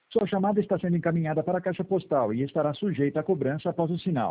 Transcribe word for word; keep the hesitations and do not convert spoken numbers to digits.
Sua chamada está sendo encaminhada para a caixa postal e estará sujeita a cobrança após o sinal.